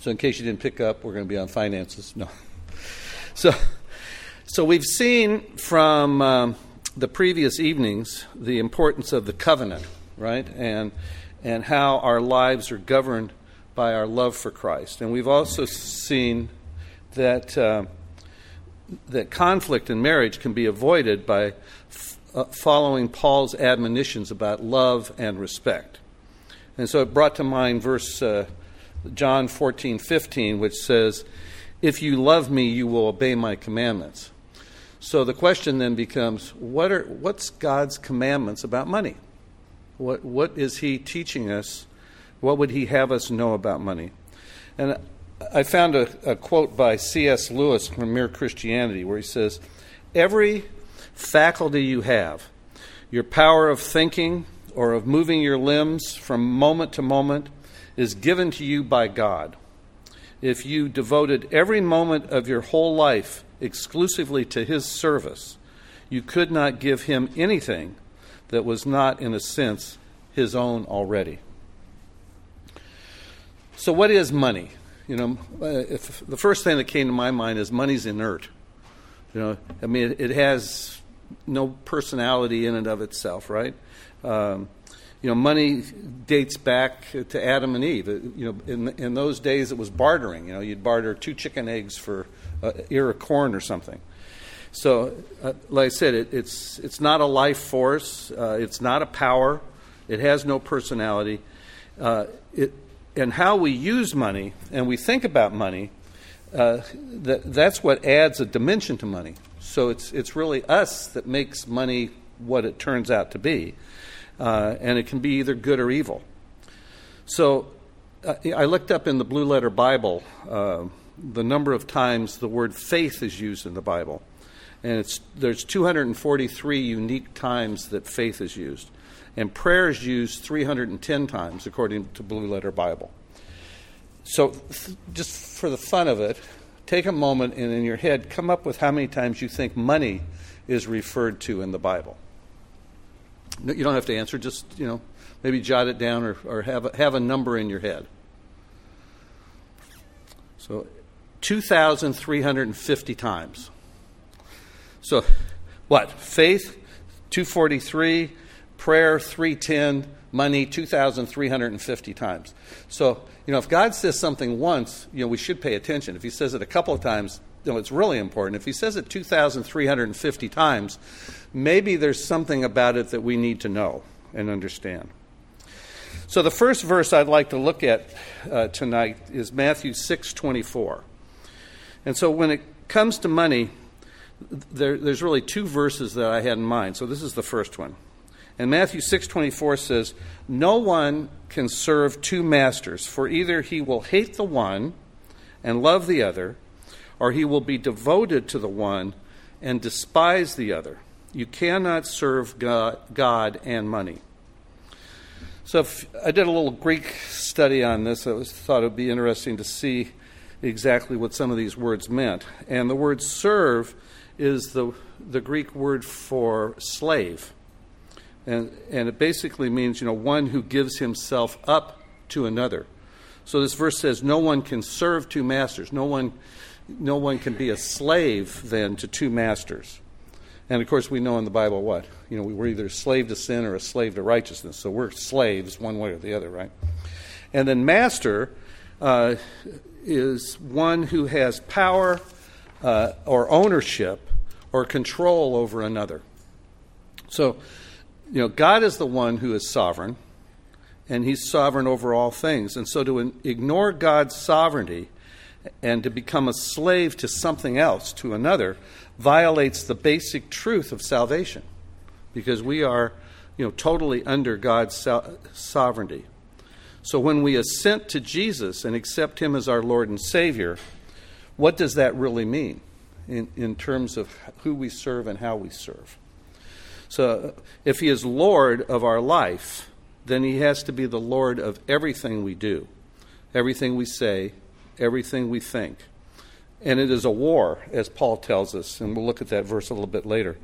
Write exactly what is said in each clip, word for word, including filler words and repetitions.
So in case you didn't pick up, we're going to be on finances. No. So, so we've seen from um, the previous evenings the importance of the covenant, right? And and how our lives are governed by our love for Christ. And we've also seen that uh, that conflict in marriage can be avoided by f- uh, following Paul's admonitions about love and respect. And so it brought to mind verse uh, John fourteen fifteen, which says, "If you love me, you will obey my commandments." So the question then becomes, what are what's God's commandments about money? What what is he teaching us? What would he have us know about money? And I found a, a quote by C S Lewis from Mere Christianity, where he says, "Every faculty you have, your power of thinking or of moving your limbs from moment to moment, is given to you by God. If you devoted every moment of your whole life exclusively to his service, you could not give him anything that was not, in a sense, his own already." So what is money? You know, if the first thing that came to my mind is money's inert. You know, I mean, it, it has no personality in and of itself, right? Um, you know, money dates back to Adam and Eve. It, you know, in in those days it was bartering. You know, you'd barter two chicken eggs for an ear of corn or something. So, uh, like I said, it, it's it's not a life force. Uh, it's not a power. It has no personality. Uh, it and how we use money and we think about money, uh, that that's what adds a dimension to money. So it's it's really us that makes money what it turns out to be, uh, and it can be either good or evil. So uh, I looked up in the Blue Letter Bible uh, the number of times the word faith is used in the Bible. And it's there's two hundred forty-three unique times that faith is used. And prayer is used three hundred ten times, according to Blue Letter Bible. So th- just for the fun of it, take a moment and in your head, come up with how many times you think money is referred to in the Bible. You don't have to answer, just, you know, maybe jot it down or, or have, a, have a number in your head. So two thousand three hundred fifty times. So, what? Faith, two forty-three, prayer, three ten, money, two thousand three hundred fifty times. So, you know, if God says something once, you know, we should pay attention. If he says it a couple of times, you know, it's really important. If he says it two thousand three hundred fifty times, maybe there's something about it that we need to know and understand. So the first verse I'd like to look at uh, tonight is Matthew six twenty-four. And so when it comes to money, There, there's really two verses that I had in mind. So this is the first one. And Matthew six twenty-four says, "No one can serve two masters, for either he will hate the one and love the other, or he will be devoted to the one and despise the other. You cannot serve God, God and money." So if, I did a little Greek study on this. I was, thought it would be interesting to see exactly what some of these words meant. And the word serve is the the Greek word for slave. And and it basically means, you know, one who gives himself up to another. So this verse says no one can serve two masters. No one no one can be a slave then to two masters. And of course we know in the Bible what? You know, we're either a slave to sin or a slave to righteousness. So we're slaves one way or the other, right? And then master uh, is one who has power uh, or ownership or control over another. So, you know, God is the one who is sovereign, and he's sovereign over all things. And so to in- ignore God's sovereignty and to become a slave to something else, to another, violates the basic truth of salvation, because we are, you know, totally under God's so- sovereignty. So when we assent to Jesus and accept him as our Lord and Savior, what does that really mean in, in terms of who we serve and how we serve? So if he is Lord of our life, then he has to be the Lord of everything we do, everything we say, everything we think. And it is a war, as Paul tells us, and we'll look at that verse a little bit later.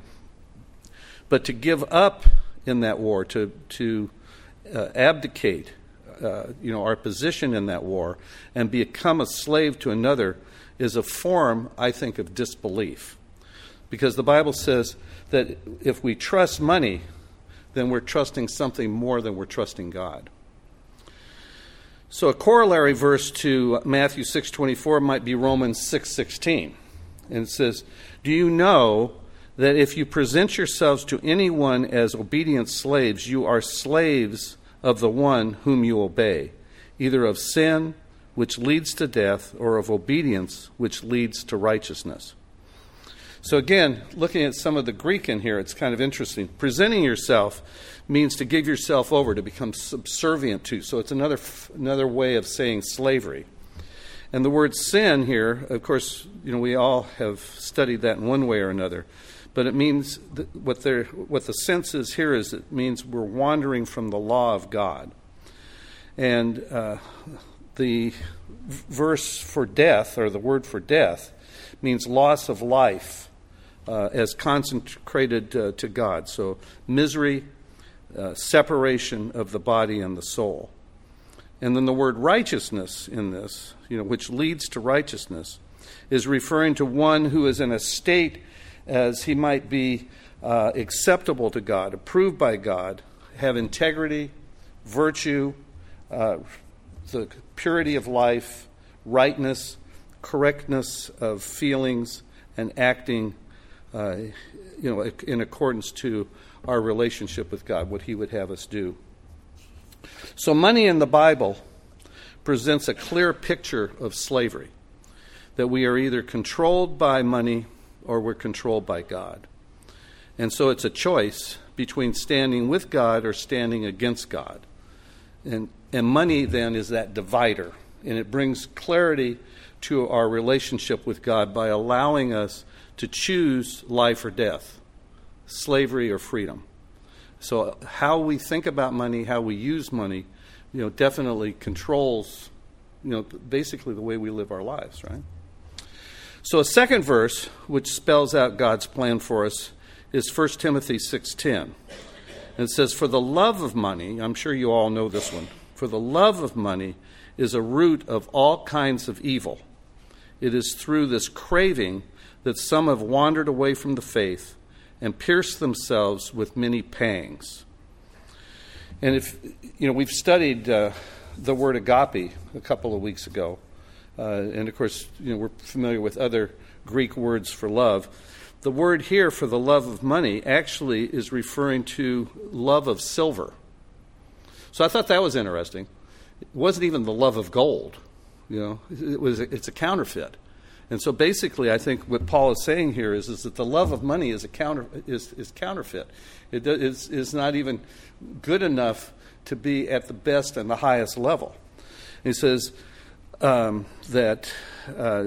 But to give up in that war, to, to uh, abdicate uh, you know, our position in that war and become a slave to another is a form, I think, of disbelief. Because the Bible says that if we trust money, then we're trusting something more than we're trusting God. So a corollary verse to Matthew six twenty-four might be Romans six sixteen. And it says, "Do you know that if you present yourselves to anyone as obedient slaves, you are slaves of the one whom you obey, either of sin, which leads to death, or of obedience, which leads to righteousness." So again, looking at some of the Greek in here, it's kind of interesting. Presenting yourself means to give yourself over, to become subservient to. So it's another another way of saying slavery. And the word sin here, of course, you know, we all have studied that in one way or another. But it means, that what, what the sense is here is it means we're wandering from the law of God. And uh, the verse for death, or the word for death, means loss of life uh, as consecrated uh, to God. So misery, uh, separation of the body and the soul. And then the word righteousness in this, you know, which leads to righteousness, is referring to one who is in a state as he might be uh, acceptable to God, approved by God, have integrity, virtue, uh, the purity of life, rightness, correctness of feelings, and acting uh, you know, in accordance to our relationship with God, what he would have us do. So money in the Bible presents a clear picture of slavery, that we are either controlled by money or we're controlled by God. And so it's a choice between standing with God or standing against God. And, and money then is that divider, and it brings clarity to our relationship with God by allowing us to choose life or death, slavery or freedom. So how we think about money, how we use money, you know, definitely controls, you know, basically the way we live our lives, right? So a second verse, which spells out God's plan for us, is First Timothy six ten. And it says, "For the love of money," I'm sure you all know this one, "for the love of money is a root of all kinds of evil. It is through this craving that some have wandered away from the faith and pierced themselves with many pangs." And if, you know, we've studied uh, the word agape a couple of weeks ago. Uh, and of course, you know, we're familiar with other Greek words for love. The word here for the love of money actually is referring to love of silver. So I thought that was interesting. It wasn't even the love of gold. You know, it was it's a counterfeit. And so basically, I think what Paul is saying here is, is that the love of money is a counter is, is counterfeit. It is is not even good enough to be at the best and the highest level. He says um, that uh,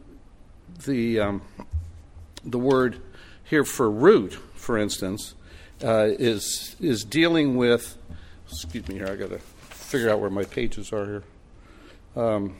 the um, the word here for root, for instance, uh, is is dealing with. Excuse me here. I got to figure out where my pages are here. Um,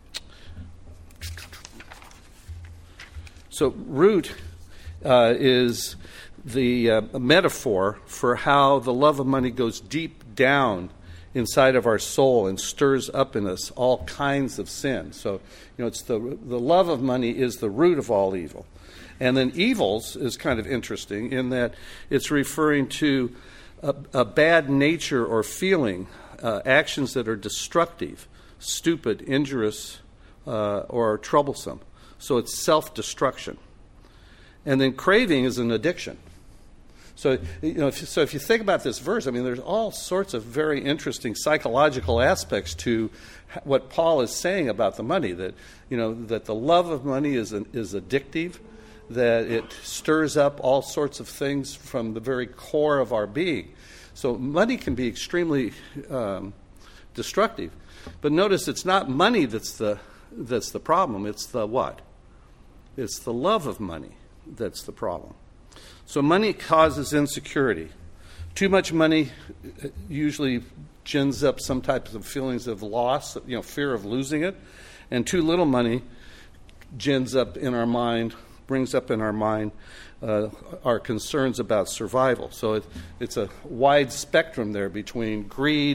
So root uh, is the uh, metaphor for how the love of money goes deep down inside of our soul and stirs up in us all kinds of sin. So, you know, it's the the love of money is the root of all evil. And then evils is kind of interesting in that it's referring to a, a bad nature or feeling, uh, actions that are destructive, stupid, injurious, uh, or troublesome. So it's self-destruction. And then craving is an addiction. So, you know, if, so if you think about this verse, I mean, there's all sorts of very interesting psychological aspects to what Paul is saying about the money, that, you know, that the love of money is an, is addictive, that it stirs up all sorts of things from the very core of our being. So money can be extremely um, destructive. But notice it's not money that's the that's the problem. It's the what? It's the love of money that's the problem. So money causes insecurity. Too much money usually gins up some types of feelings of loss, you know, fear of losing it. And too little money gins up in our mind, brings up in our mind uh, our concerns about survival. So it, it's a wide spectrum there between greed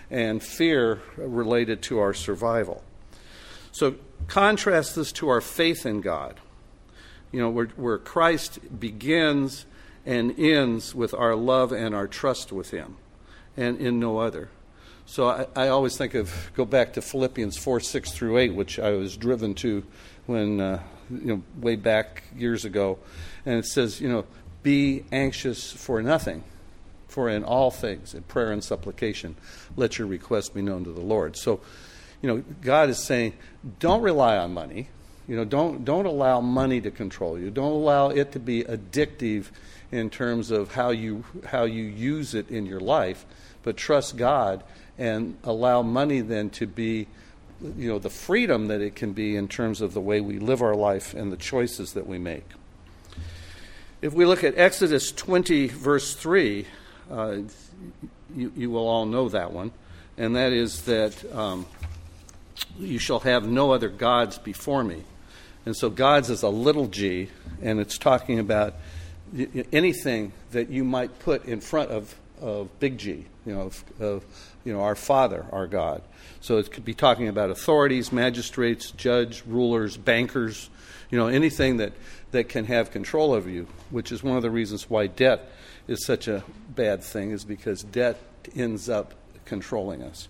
and fear related to our survival. So contrast this to our faith in God, you know, where, where Christ begins and ends with our love and our trust with him, and in no other. So I, I always think of, go back to Philippians four, six through eight, which I was driven to when, uh, you know, way back years ago. And it says, you know, be anxious for nothing, for in all things, in prayer and supplication, let your requests be known to the Lord. So, you know, God is saying, don't rely on money. You know, don't don't allow money to control you. Don't allow it to be addictive in terms of how you how you use it in your life, but trust God and allow money then to be, you know, the freedom that it can be in terms of the way we live our life and the choices that we make. If we look at Exodus twenty, verse three, uh, you, you will all know that one, and that is that um, you shall have no other gods before me. And so gods is a little g, and it's talking about anything that you might put in front of, of big G, you know, of, of you know, our Father, our God. So it could be talking about authorities, magistrates, judge, rulers, bankers, you know, anything that, that can have control over you, which is one of the reasons why debt is such a bad thing, is because debt ends up controlling us.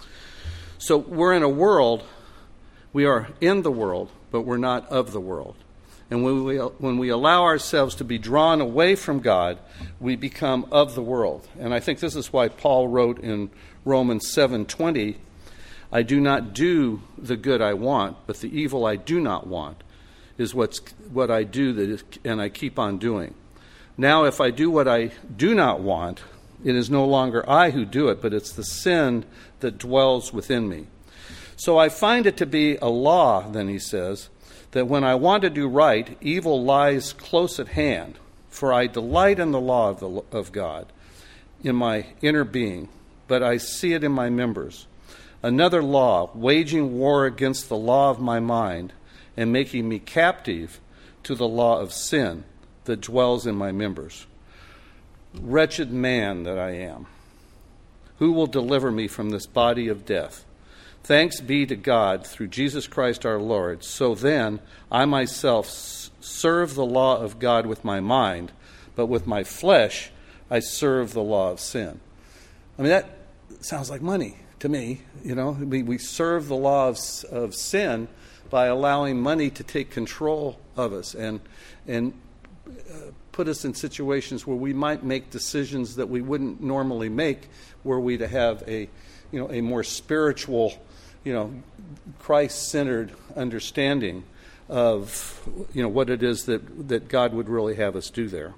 So we're in a world, we are in the world, but we're not of the world. And when we, when we allow ourselves to be drawn away from God, we become of the world. And I think this is why Paul wrote in Romans seven twenty, I do not do the good I want, but the evil I do not want is what's, what I do, that is, and I keep on doing. Now if I do what I do not want, it is no longer I who do it, but it's the sin that dwells within me. So I find it to be a law, then he says, that when I want to do right, evil lies close at hand, for I delight in the law of, the, of God, in my inner being, but I see it in my members. Another law, waging war against the law of my mind, and making me captive to the law of sin that dwells in my members. Wretched man that I am, who will deliver me from this body of death? Thanks be to God through Jesus Christ our Lord. So then, I myself s- serve the law of God with my mind, but with my flesh I serve the law of sin. I mean, that sounds like money to me. You know, we, we serve the law of, of sin by allowing money to take control of us and and uh, put us in situations where we might make decisions that we wouldn't normally make, were we to have a, you know, a more spiritual, you know, Christ-centered understanding of, you know, what it is that, that God would really have us do there.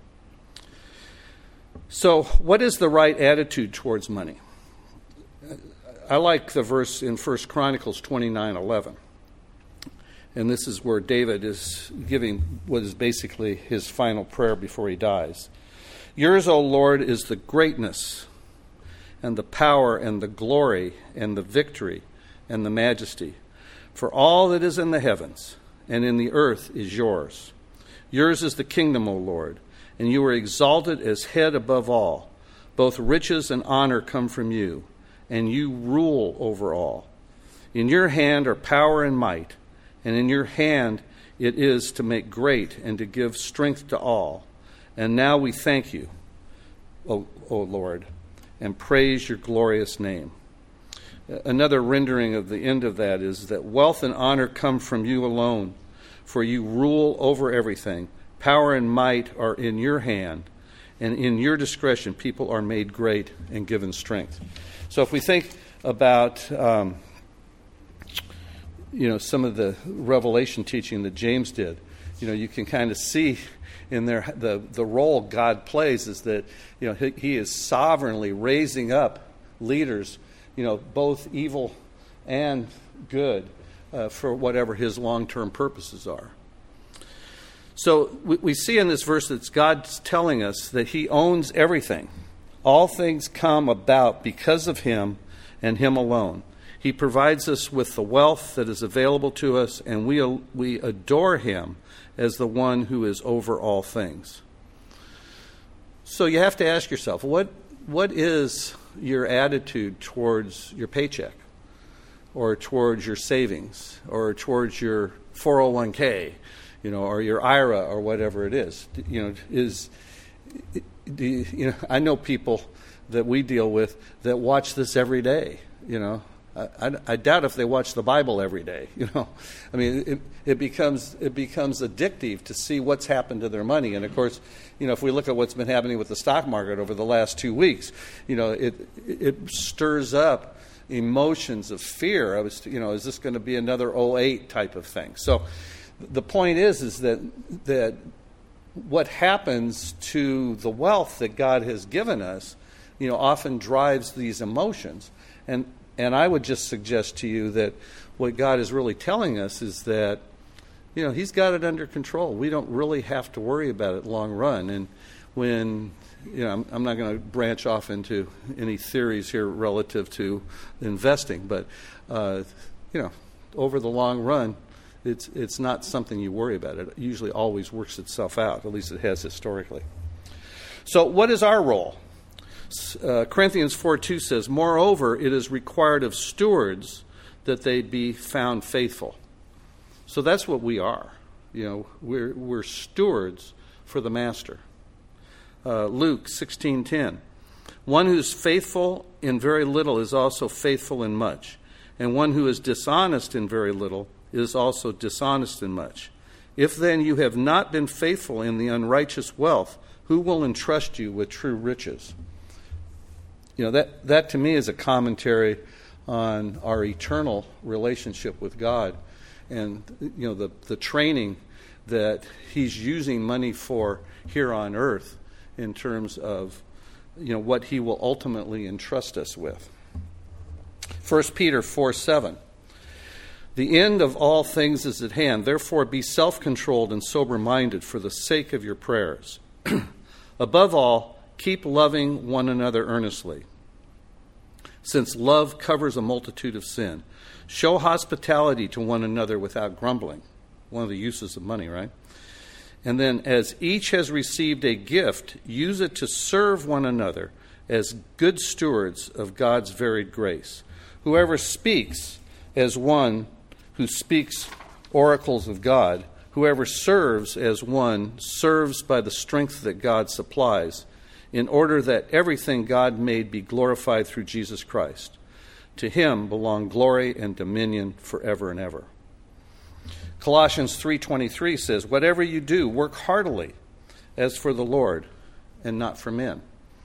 So what is the right attitude towards money? I like the verse in First Chronicles twenty-nine eleven. And this is where David is giving what is basically his final prayer before he dies. Yours, O Lord, is the greatness and the power and the glory and the victory and the majesty. For all that is in the heavens and in the earth is yours. Yours is the kingdom, O Lord, and you are exalted as head above all. Both riches and honor come from you, and you rule over all. In your hand are power and might, and in your hand it is to make great and to give strength to all. And now we thank you, O, o Lord, and praise your glorious name. Another rendering of the end of that is that wealth and honor come from you alone, for you rule over everything. Power and might are in your hand, and in your discretion people are made great and given strength. So if we think about um, you know, some of the Revelation teaching that James did, you know, you can kind of see in there the, the role God plays is that, you know, he, he is sovereignly raising up leaders, you know, both evil and good, uh, for whatever his long-term purposes are. So we, we see in this verse that God's telling us that he owns everything. All things come about because of him and him alone. He provides us with the wealth that is available to us, and we we adore him as the one who is over all things. So you have to ask yourself, what what is your attitude towards your paycheck or towards your savings or towards your four oh one k, you know, or your I R A or whatever it is, you know, is, do you, you know, I know people that we deal with that watch this every day, you know. I, I, I doubt if they watch the Bible every day, you know. I mean, it, it becomes it becomes addictive to see what's happened to their money. And, of course, you know, if we look at what's been happening with the stock market over the last two weeks, you know, it it stirs up emotions of fear. I was, you know, is this going to be another oh eight type of thing? So the point is, is that that what happens to the wealth that God has given us, you know, often drives these emotions. And And I would just suggest to you that what God is really telling us is that, you know, He's got it under control. We don't really have to worry about it long run. And when, you know, I'm, I'm not going to branch off into any theories here relative to investing, but, uh, you know, over the long run, it's it's not something you worry about. It usually always works itself out, at least it has historically. So what is our role? Uh, Corinthians four two says, moreover, it is required of stewards that they be found faithful. So that's what we are. You know, we're we're stewards for the master. Uh, Luke sixteen ten, one who is faithful in very little is also faithful in much, and one who is dishonest in very little is also dishonest in much. If then you have not been faithful in the unrighteous wealth, who will entrust you with true riches? You know, that, that to me is a commentary on our eternal relationship with God and, you know, the, the training that He's using money for here on earth in terms of, you know, what He will ultimately entrust us with. First Peter four seven, the end of all things is at hand. Therefore be self-controlled and sober-minded for the sake of your prayers. Above all, keep loving one another earnestly, since love covers a multitude of sin. Show hospitality to one another without grumbling. One of the uses of money, right? And then, as each has received a gift, use it to serve one another as good stewards of God's varied grace. Whoever speaks as one who speaks oracles of God, whoever serves as one serves by the strength that God supplies, in order that everything God made be glorified through Jesus Christ. To Him belong glory and dominion forever and ever. Colossians three twenty-three says, whatever you do, work heartily as for the Lord and not for men.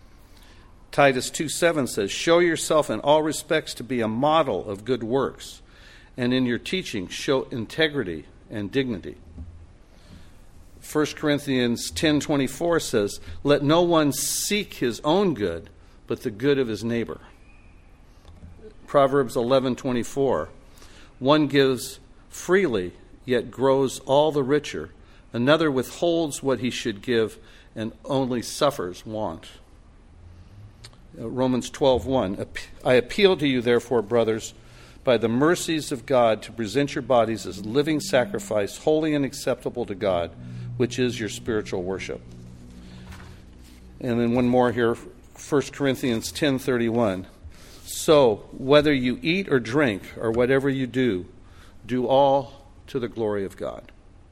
Titus two seven says, show yourself in all respects to be a model of good works, and in your teaching show integrity and dignity. First Corinthians ten twenty-four says, let no one seek his own good, but the good of his neighbor. Proverbs eleven twenty-four, one gives freely, yet grows all the richer. Another withholds what he should give and only suffers want. Uh, Romans twelve one, I appeal to you, therefore, brothers, by the mercies of God, to present your bodies as living sacrifice, holy and acceptable to God, which is your spiritual worship. And then one more here, First Corinthians ten thirty-one. So, whether you eat or drink or whatever you do, do all to the glory of God.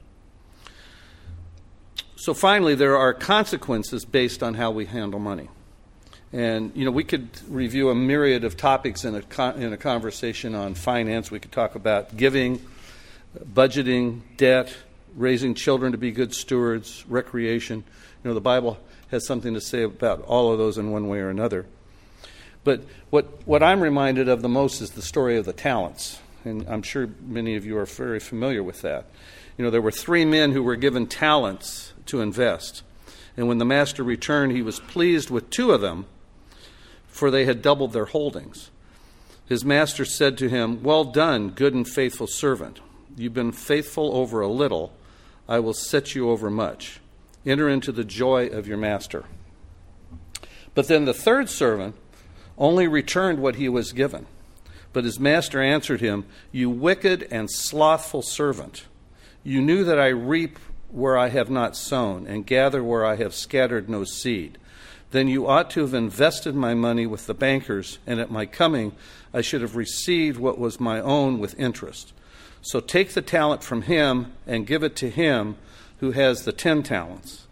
So finally, there are consequences based on how we handle money. And, you know, we could review a myriad of topics in a, con- in a conversation on finance. We could talk about giving, budgeting, debt, raising children to be good stewards, recreation. You know, the Bible has something to say about all of those in one way or another. But what, what I'm reminded of the most is the story of the talents. And I'm sure many of you are very familiar with that. You know, there were three men who were given talents to invest. And when the master returned, he was pleased with two of them, for they had doubled their holdings. His master said to him, well done, good and faithful servant. You've been faithful over a little. I will set you over much. Enter into the joy of your master. But then the third servant only returned what he was given. But his master answered him, you wicked and slothful servant. You knew that I reap where I have not sown, and gather where I have scattered no seed. Then you ought to have invested my money with the bankers, and at my coming I should have received what was my own with interest. So take the talent from him and give it to him who has the ten talents.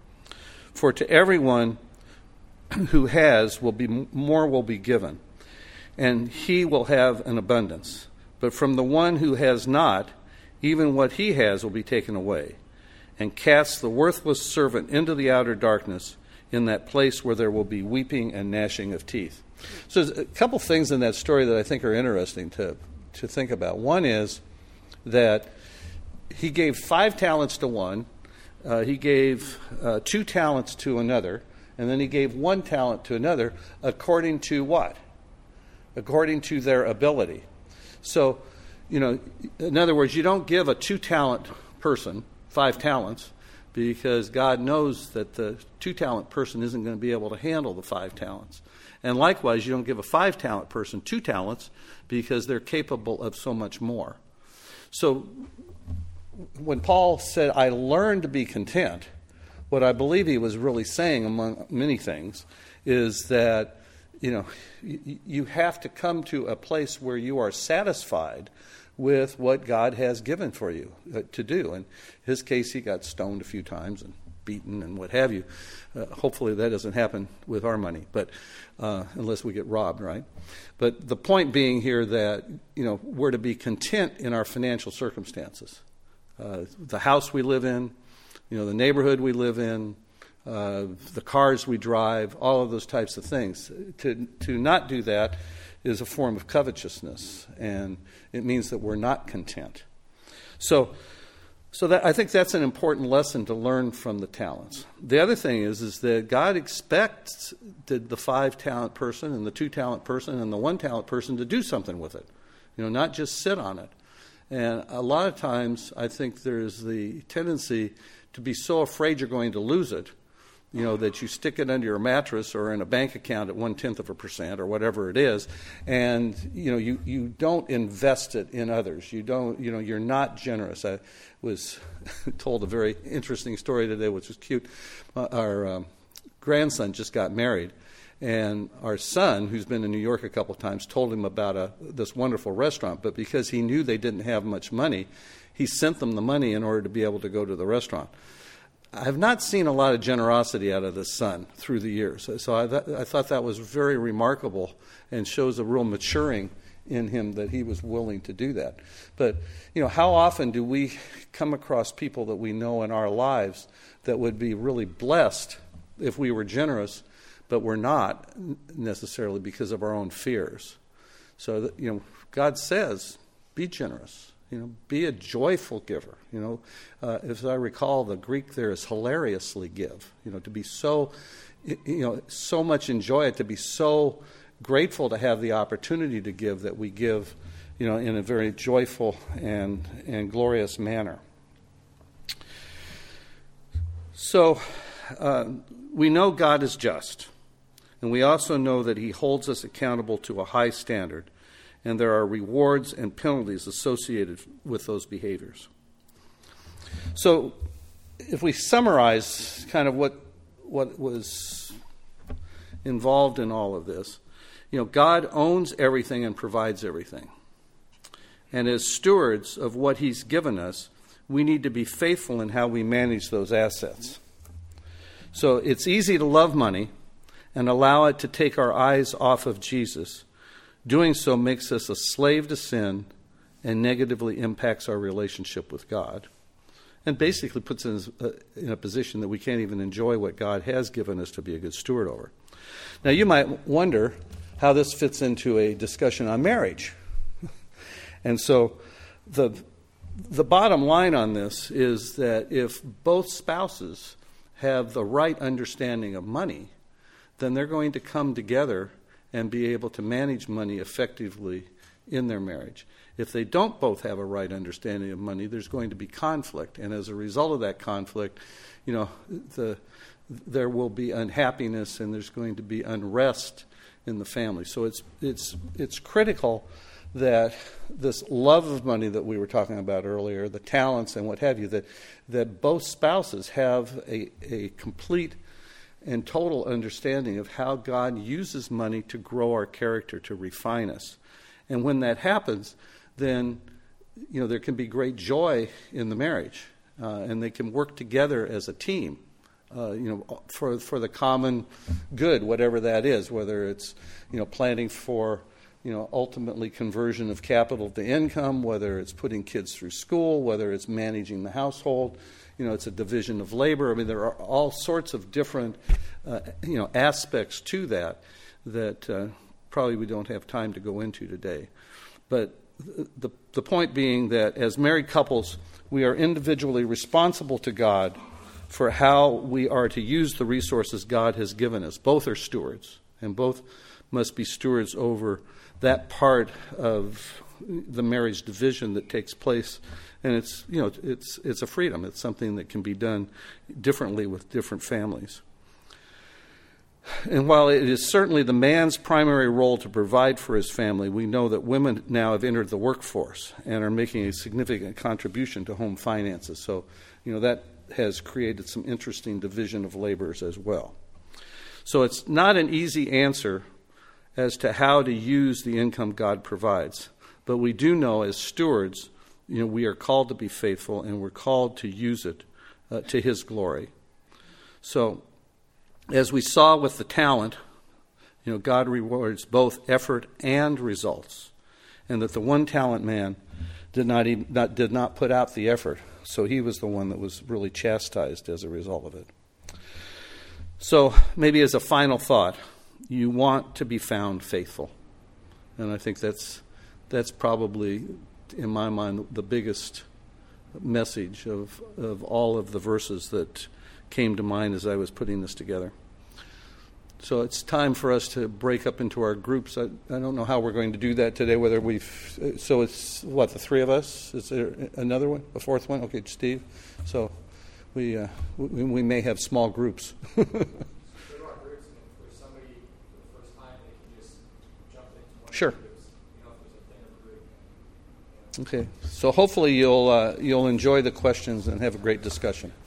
For to everyone who has will be more will be given, and he will have an abundance. But from the one who has not, even what he has will be taken away. And cast the worthless servant into the outer darkness, in that place where there will be weeping and gnashing of teeth. So there's a couple things in that story that I think are interesting to, to think about. One is that he gave five talents to one, uh, he gave uh, two talents to another, and then he gave one talent to another according to what? According to their ability. So, you know, in other words, you don't give a two-talent person five talents because God knows that the two-talent person isn't going to be able to handle the five talents. And likewise, you don't give a five-talent person two talents because they're capable of so much more. So when Paul said, I learned to be content, what I believe he was really saying, among many things, is that, you know, you, you have to come to a place where you are satisfied with what God has given for you uh, to do. In his case, he got stoned a few times and beaten and what have you. Uh, hopefully that doesn't happen with our money, but uh, unless we get robbed, right? But the point being here that, you know, we're to be content in our financial circumstances. Uh, the house we live in, you know, the neighborhood we live in, uh, the cars we drive, all of those types of things. To to not do that is a form of covetousness, and it means that we're not content. So, so that I think that's an important lesson to learn from the talents. The other thing is, is that God expects the, the five-talent person and the two-talent person and the one-talent person to do something with it, you know, not just sit on it. And a lot of times, I think there's the tendency to be so afraid you're going to lose it, you know, that you stick it under your mattress or in a bank account at one-tenth of a percent or whatever it is, and, you know, you, you don't invest it in others. You don't, you know, you're not generous. I was told a very interesting story today, which was cute. Uh, our um, grandson just got married, and our son, who's been in New York a couple of times, told him about a, this wonderful restaurant, but because he knew they didn't have much money, he sent them the money in order to be able to go to the restaurant. I have not seen a lot of generosity out of this son through the years. So I, th- I thought that was very remarkable and shows a real maturing in him that he was willing to do that. But, you know, how often do we come across people that we know in our lives that would be really blessed if we were generous, but we're not necessarily because of our own fears? So, that, you know, God says, be generous. You know, be a joyful giver. You know, uh, as I recall, the Greek there is hilariously give. You know, to be so, you know, so much enjoy it, to be so grateful to have the opportunity to give that we give, you know, in a very joyful and and glorious manner. So uh, we know God is just, and we also know that he holds us accountable to a high standard. And there are rewards and penalties associated with those behaviors. So if we summarize kind of what what was involved in all of this, you know, God owns everything and provides everything. And as stewards of what he's given us, we need to be faithful in how we manage those assets. So it's easy to love money and allow it to take our eyes off of Jesus. Doing so makes us a slave to sin and negatively impacts our relationship with God, and basically puts us in a position that we can't even enjoy what God has given us to be a good steward over. Now, you might wonder how this fits into a discussion on marriage. And so the the bottom line on this is that if both spouses have the right understanding of money, then they're going to come together and be able to manage money effectively in their marriage. If they don't both have a right understanding of money, there's going to be conflict. And as a result of that conflict, you know, the, there will be unhappiness and there's going to be unrest in the family. So it's it's it's critical that this love of money that we were talking about earlier, the talents and what have you, that that both spouses have a, a complete and total understanding of how God uses money to grow our character, to refine us. And when that happens, then you know there can be great joy in the marriage, uh, and they can work together as a team, uh, you know, for for the common good, whatever that is. Whether it's you know planning for you know ultimately conversion of capital to income, whether it's putting kids through school, whether it's managing the household. You know, it's a division of labor. I mean, there are all sorts of different, uh, you know, aspects to that that uh, probably we don't have time to go into today. But the the point being that as married couples, we are individually responsible to God for how we are to use the resources God has given us. Both are stewards, and both must be stewards over that part of the marriage division that takes place. And it's, you know, it's it's a freedom. It's something that can be done differently with different families. And while it is certainly the man's primary role to provide for his family, we know that women now have entered the workforce and are making a significant contribution to home finances. So, you know, that has created some interesting division of labors as well. So it's not an easy answer as to how to use the income God provides. But we do know as stewards, you know, we are called to be faithful, and we're called to use it uh, to His glory. So, as we saw with the talent, you know, God rewards both effort and results, and that the one talent man did not even, not did not put out the effort, so he was the one that was really chastised as a result of it. So, maybe as a final thought, you want to be found faithful, and I think that's that's probably, in my mind, the biggest message of, of all of the verses that came to mind as I was putting this together. So it's time for us to break up into our groups. I, I don't know how we're going to do that today, whether we've... So it's, what, the three of us? Is there another one? A fourth one? Okay, Steve. So we uh, we, we may have small groups. There are groups, and if somebody, for the first time, they can just jump into one Sure. of the groups. Okay, so hopefully you'll uh, you'll enjoy the questions and have a great discussion.